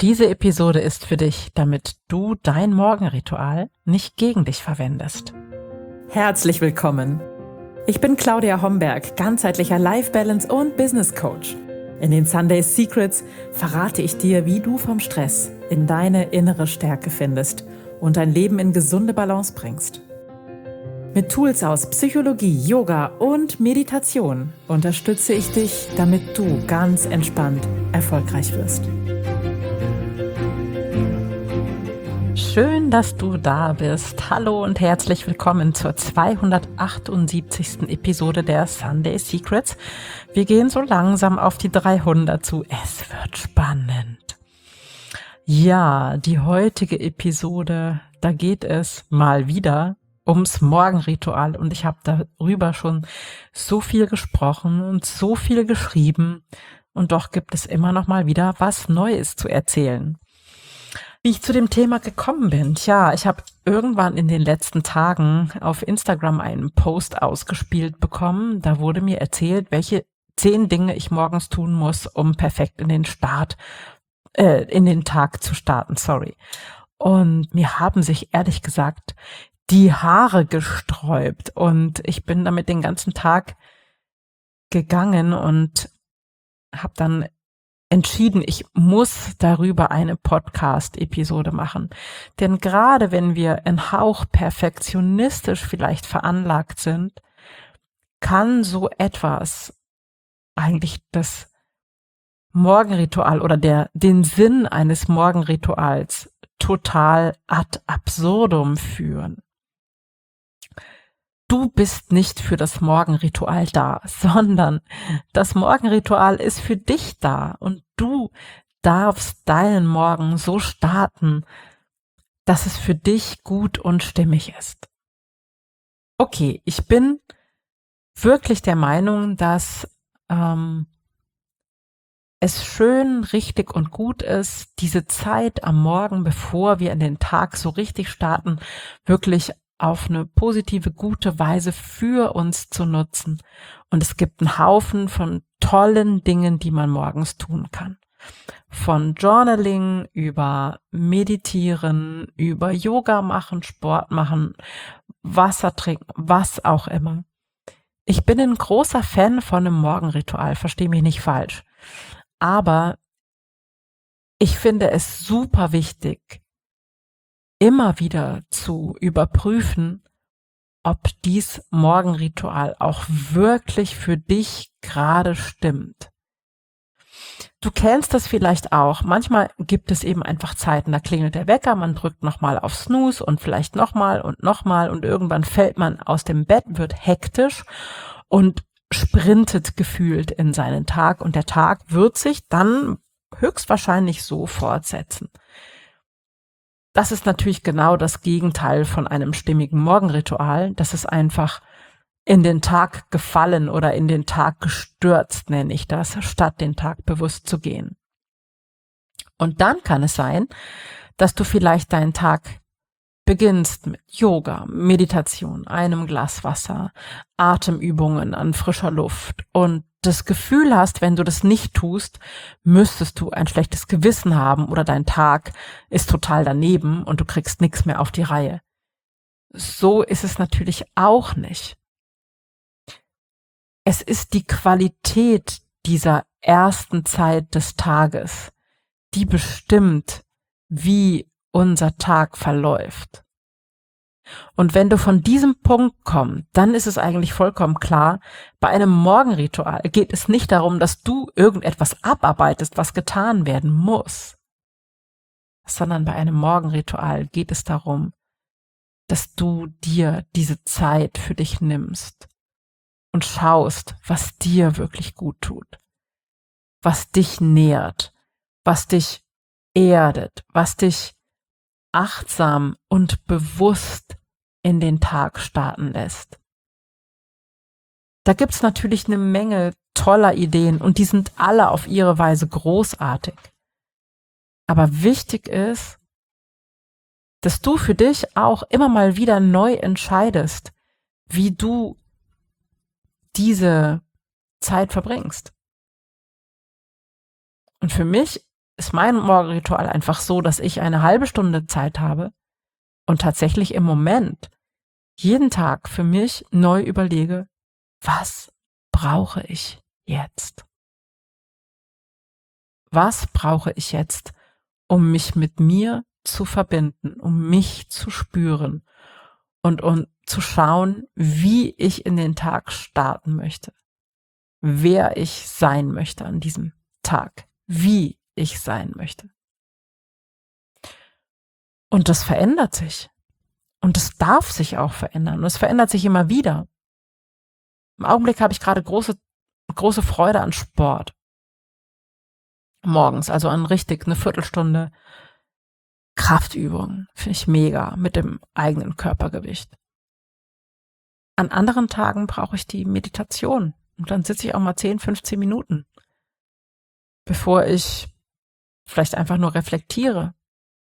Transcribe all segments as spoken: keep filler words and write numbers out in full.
Diese Episode ist für dich, damit du dein Morgenritual nicht gegen dich verwendest. Herzlich willkommen. Ich bin Claudia Homberg, ganzheitlicher Life Balance und Business Coach. In den Sunday Secrets verrate ich dir, wie du vom Stress in deine innere Stärke findest und dein Leben in gesunde Balance bringst. Mit Tools aus Psychologie, Yoga und Meditation unterstütze ich dich, damit du ganz entspannt erfolgreich wirst. Schön, dass du da bist. Hallo und herzlich willkommen zur zweihundertachtundsiebzigsten Episode der Sunday Secrets. Wir gehen so langsam auf die dreihundert zu. Es wird spannend. Ja, die heutige Episode, da geht es mal wieder ums Morgenritual und ich habe darüber schon so viel gesprochen und so viel geschrieben und doch gibt es immer noch mal wieder was Neues zu erzählen. Wie ich zu dem Thema gekommen bin, tja, ich habe irgendwann in den letzten Tagen auf Instagram einen Post ausgespielt bekommen, da wurde mir erzählt, welche zehn Dinge ich morgens tun muss, um perfekt in den Start, äh, in den Tag zu starten, sorry. Und mir haben sich ehrlich gesagt die Haare gesträubt und ich bin damit den ganzen Tag gegangen und habe dann entschieden, ich muss darüber eine Podcast-Episode machen. Denn gerade wenn wir ein Hauch perfektionistisch vielleicht veranlagt sind, kann so etwas eigentlich das Morgenritual oder der den Sinn eines Morgenrituals total ad absurdum führen. Du bist nicht für das Morgenritual da, sondern das Morgenritual ist für dich da und du darfst deinen Morgen so starten, dass es für dich gut und stimmig ist. Okay, ich bin wirklich der Meinung, dass ähm, es schön, richtig und gut ist, diese Zeit am Morgen, bevor wir in den Tag so richtig starten, wirklich auf eine positive, gute Weise für uns zu nutzen. Und es gibt einen Haufen von tollen Dingen, die man morgens tun kann. Von Journaling über Meditieren, über Yoga machen, Sport machen, Wasser trinken, was auch immer. Ich bin ein großer Fan von einem Morgenritual, versteh mich nicht falsch. Aber ich finde es super wichtig, immer wieder zu überprüfen, ob dies Morgenritual auch wirklich für dich gerade stimmt. Du kennst das vielleicht auch. Manchmal gibt es eben einfach Zeiten, da klingelt der Wecker, man drückt nochmal auf Snooze und vielleicht nochmal und nochmal und irgendwann fällt man aus dem Bett, wird hektisch und sprintet gefühlt in seinen Tag und der Tag wird sich dann höchstwahrscheinlich so fortsetzen. Das ist natürlich genau das Gegenteil von einem stimmigen Morgenritual. Das ist einfach in den Tag gefallen oder in den Tag gestürzt, nenne ich das, statt den Tag bewusst zu gehen. Und dann kann es sein, dass du vielleicht deinen Tag beginnst mit Yoga, Meditation, einem Glas Wasser, Atemübungen an frischer Luft und das Gefühl hast, wenn du das nicht tust, müsstest du ein schlechtes Gewissen haben oder dein Tag ist total daneben und du kriegst nichts mehr auf die Reihe. So ist es natürlich auch nicht. Es ist die Qualität dieser ersten Zeit des Tages, die bestimmt, wie unser Tag verläuft. Und wenn du von diesem Punkt kommst, dann ist es eigentlich vollkommen klar, bei einem Morgenritual geht es nicht darum, dass du irgendetwas abarbeitest, was getan werden muss, sondern bei einem Morgenritual geht es darum, dass du dir diese Zeit für dich nimmst und schaust, was dir wirklich gut tut, was dich nährt, was dich erdet, was dich achtsam und bewusst in den Tag starten lässt. Da gibt's natürlich eine Menge toller Ideen und die sind alle auf ihre Weise großartig. Aber wichtig ist, dass du für dich auch immer mal wieder neu entscheidest, wie du diese Zeit verbringst. Und für mich ist mein Morgenritual einfach so, dass ich eine halbe Stunde Zeit habe und tatsächlich im Moment jeden Tag für mich neu überlege, was brauche ich jetzt? Was brauche ich jetzt, um mich mit mir zu verbinden, um mich zu spüren und um zu schauen, wie ich in den Tag starten möchte, wer ich sein möchte an diesem Tag, wie ich sein möchte. Und das verändert sich. Und es darf sich auch verändern. Und es verändert sich immer wieder. Im Augenblick habe ich gerade große, große Freude an Sport. Morgens, also an richtig eine Viertelstunde Kraftübung. Finde ich mega mit dem eigenen Körpergewicht. An anderen Tagen brauche ich die Meditation. Und dann sitze ich auch mal zehn, fünfzehn Minuten, bevor ich vielleicht einfach nur reflektiere.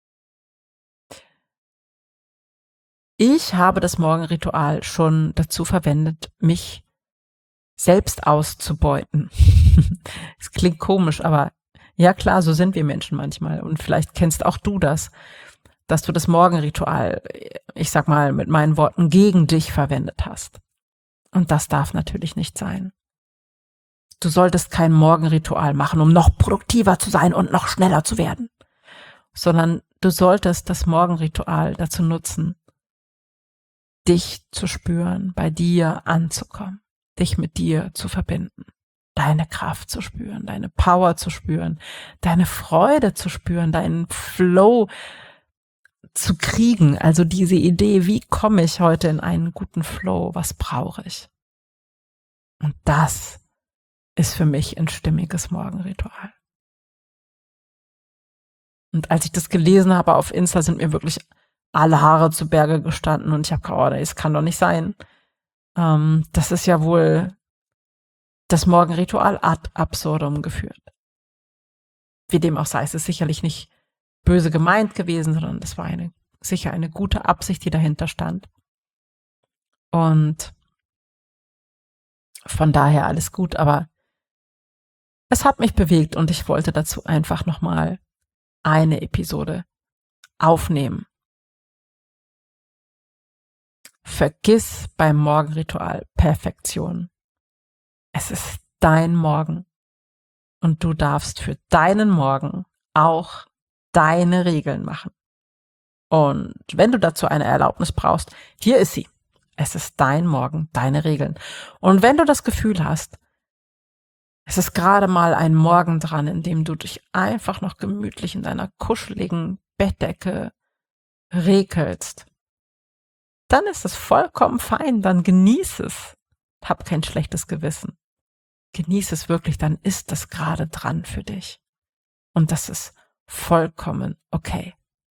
Ich habe das Morgenritual schon dazu verwendet, mich selbst auszubeuten. Es klingt komisch, aber ja klar, so sind wir Menschen manchmal. Und vielleicht kennst auch du das, dass du das Morgenritual, ich sag mal mit meinen Worten, gegen dich verwendet hast. Und das darf natürlich nicht sein. Du solltest kein Morgenritual machen, um noch produktiver zu sein und noch schneller zu werden, sondern du solltest das Morgenritual dazu nutzen, dich zu spüren, bei dir anzukommen, dich mit dir zu verbinden, deine Kraft zu spüren, deine Power zu spüren, deine Freude zu spüren, deinen Flow zu kriegen, also diese Idee, wie komme ich heute in einen guten Flow, was brauche ich? Und das ist für mich ein stimmiges Morgenritual. Und als ich das gelesen habe auf Insta, sind mir wirklich alle Haare zu Berge gestanden und ich habe gedacht, oh, das kann doch nicht sein. Ähm, das ist ja wohl das Morgenritual ad absurdum geführt. Wie dem auch sei, es ist sicherlich nicht böse gemeint gewesen, sondern das war eine, sicher eine gute Absicht, die dahinter stand. Und von daher alles gut, aber es hat mich bewegt und ich wollte dazu einfach nochmal eine Episode aufnehmen. Vergiss beim Morgenritual Perfektion. Es ist dein Morgen und du darfst für deinen Morgen auch deine Regeln machen. Und wenn du dazu eine Erlaubnis brauchst, hier ist sie. Es ist dein Morgen, deine Regeln. Und wenn du das Gefühl hast, es ist gerade mal ein Morgen dran, in dem du dich einfach noch gemütlich in deiner kuscheligen Bettdecke rekelst, dann ist es vollkommen fein, dann genieß es. Hab kein schlechtes Gewissen. Genieß es wirklich, dann ist das gerade dran für dich. Und das ist vollkommen okay.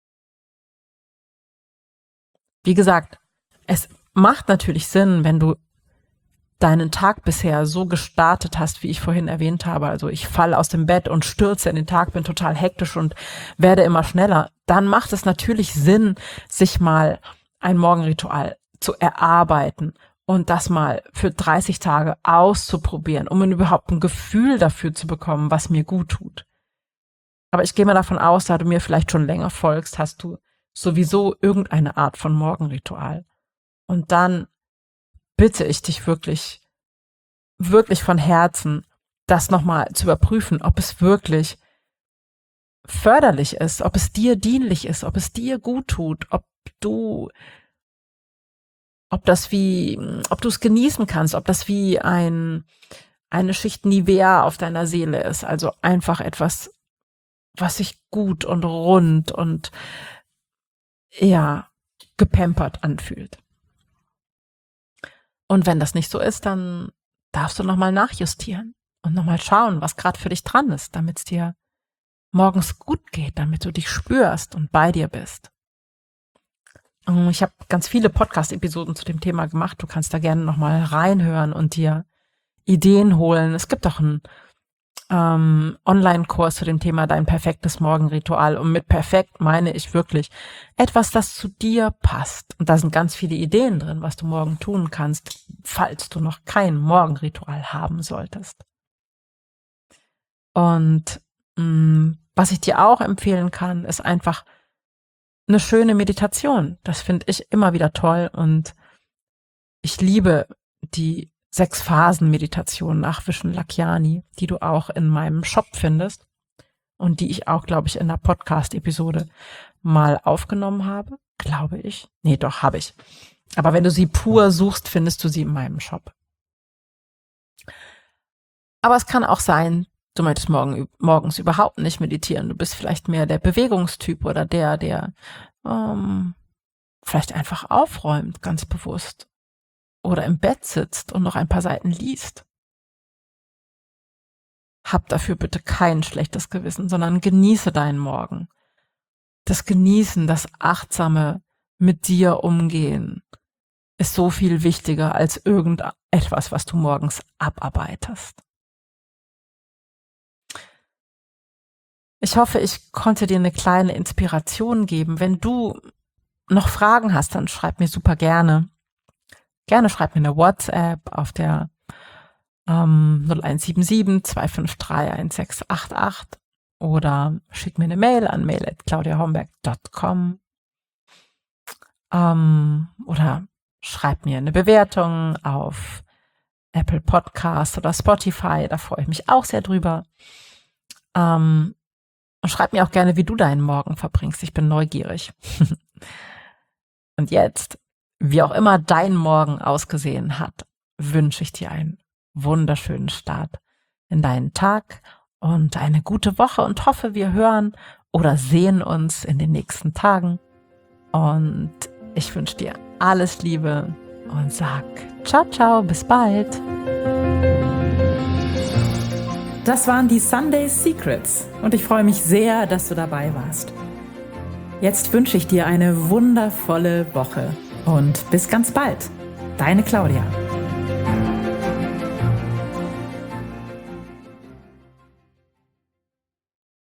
Wie gesagt, es macht natürlich Sinn, wenn du deinen Tag bisher so gestartet hast, wie ich vorhin erwähnt habe. Also ich falle aus dem Bett und stürze in den Tag, bin total hektisch und werde immer schneller. Dann macht es natürlich Sinn, sich mal ein Morgenritual zu erarbeiten und das mal für dreißig Tage auszuprobieren, um überhaupt ein Gefühl dafür zu bekommen, was mir gut tut. Aber ich gehe mal davon aus, da du mir vielleicht schon länger folgst, hast du sowieso irgendeine Art von Morgenritual. Und dann bitte ich dich wirklich, wirklich von Herzen, das nochmal zu überprüfen, ob es wirklich förderlich ist, ob es dir dienlich ist, ob es dir gut tut, ob du, ob das wie, ob du es genießen kannst, ob das wie ein, eine Schicht Nivea auf deiner Seele ist. Also einfach etwas, was sich gut und rund und ja, gepampert anfühlt. Und wenn das nicht so ist, dann darfst du nochmal nachjustieren und nochmal schauen, was gerade für dich dran ist, damit es dir morgens gut geht, damit du dich spürst und bei dir bist. Ich habe ganz viele Podcast-Episoden zu dem Thema gemacht. Du kannst da gerne nochmal reinhören und dir Ideen holen. Es gibt auch einen ähm, Online-Kurs zu dem Thema Dein perfektes Morgenritual. Und mit perfekt meine ich wirklich etwas, das zu dir passt. Und da sind ganz viele Ideen drin, was du morgen tun kannst, falls du noch kein Morgenritual haben solltest. Und Was ich dir auch empfehlen kann, ist einfach eine schöne Meditation. Das finde ich immer wieder toll und ich liebe die Sechs-Phasen-Meditation nach Vishen Lakhiani, die du auch in meinem Shop findest und die ich auch, glaube ich, in einer Podcast-Episode mal aufgenommen habe. Glaube ich. Nee, doch, habe ich. Aber wenn du sie pur suchst, findest du sie in meinem Shop. Aber es kann auch sein, du möchtest morgen, morgens überhaupt nicht meditieren. Du bist vielleicht mehr der Bewegungstyp oder der, der ähm, vielleicht einfach aufräumt, ganz bewusst. Oder im Bett sitzt und noch ein paar Seiten liest. Hab dafür bitte kein schlechtes Gewissen, sondern genieße deinen Morgen. Das Genießen, das achtsame mit dir umgehen, ist so viel wichtiger als irgendetwas, was du morgens abarbeitest. Ich hoffe, ich konnte dir eine kleine Inspiration geben. Wenn du noch Fragen hast, dann schreib mir super gerne. Gerne schreib mir eine WhatsApp auf der ähm, null eins sieben sieben, zwei fünf drei, eins sechs acht acht oder schick mir eine Mail an mail at claudia homberg dot com ähm, oder schreib mir eine Bewertung auf Apple Podcast oder Spotify, da freue ich mich auch sehr drüber. Ähm, und schreib mir auch gerne, wie du deinen Morgen verbringst. Ich bin neugierig. Und jetzt, wie auch immer dein Morgen ausgesehen hat, wünsche ich dir einen wunderschönen Start in deinen Tag und eine gute Woche und hoffe, wir hören oder sehen uns in den nächsten Tagen. Und ich wünsche dir alles Liebe und sag ciao, ciao, bis bald. Das waren die Sunday Secrets und ich freue mich sehr, dass du dabei warst. Jetzt wünsche ich dir eine wundervolle Woche und bis ganz bald. Deine Claudia.